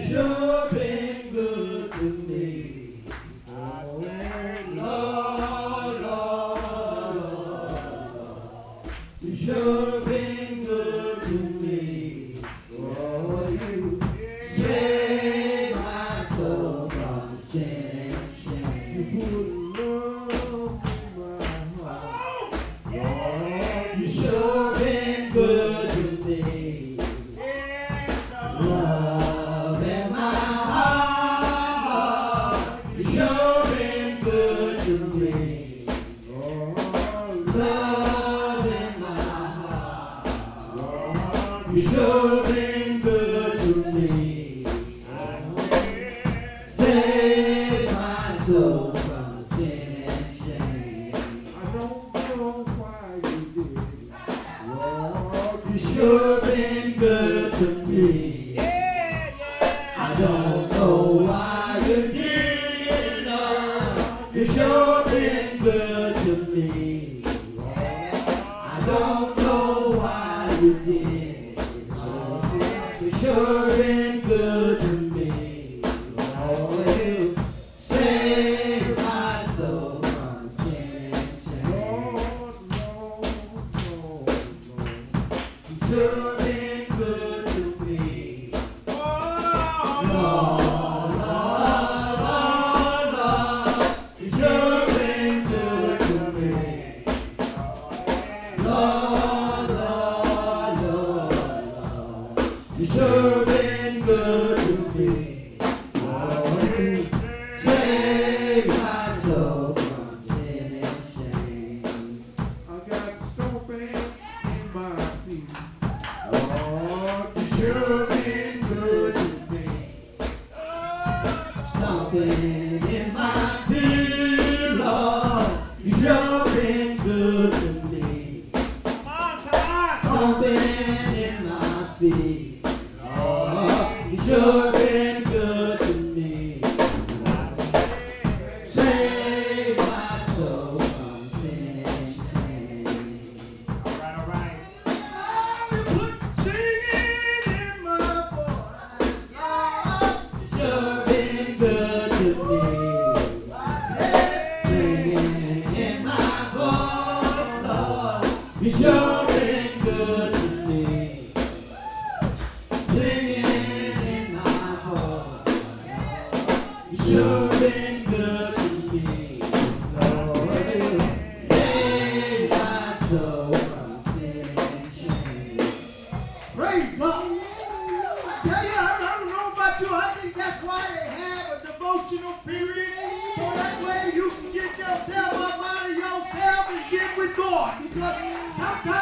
sure been good to me. Lord, Lord, Lord, you sure been good to me. Oh, you saved my soul from sin and shame. You put love in my heart. Lord, you sure been good to me. Love in my heart. You sure been good to me. Love in my heart. You sure been good to me. Save my soul from sin and shame. I don't know why you did it. Lord, you sure been good to me. I don't know why you did it, Lord. You sure been good to me. I don't know why you did it, Lord. You sure been good to me. Lord, you saved my soul from sin and shame. You sure been good to me. Lord, Lord, Lord, Lord, you sure been good to me. Lord, Lord, Lord, Lord, you sure been good to me. Lord, you saved my soul from sin and shame. I got stomping in my feet. Lord, you sure been good to me. Stomping in my feet, Lord, you sure been good to me. Stomping in my feet, Lord, you sure been good to me. Save my soul from sin and shame. All right. You put singing in my voice, Lord, you sure been good to me. Singing in my voice, Lord, you sure been good to me. Singing in my voice, you sure been good to me. Lord, you saved my soul from sin and shame. Praise God. I tell you, I don't know about you. I think that's why they have a devotional period. So that way you can get yourself up out of yourself and get with God. Because sometimes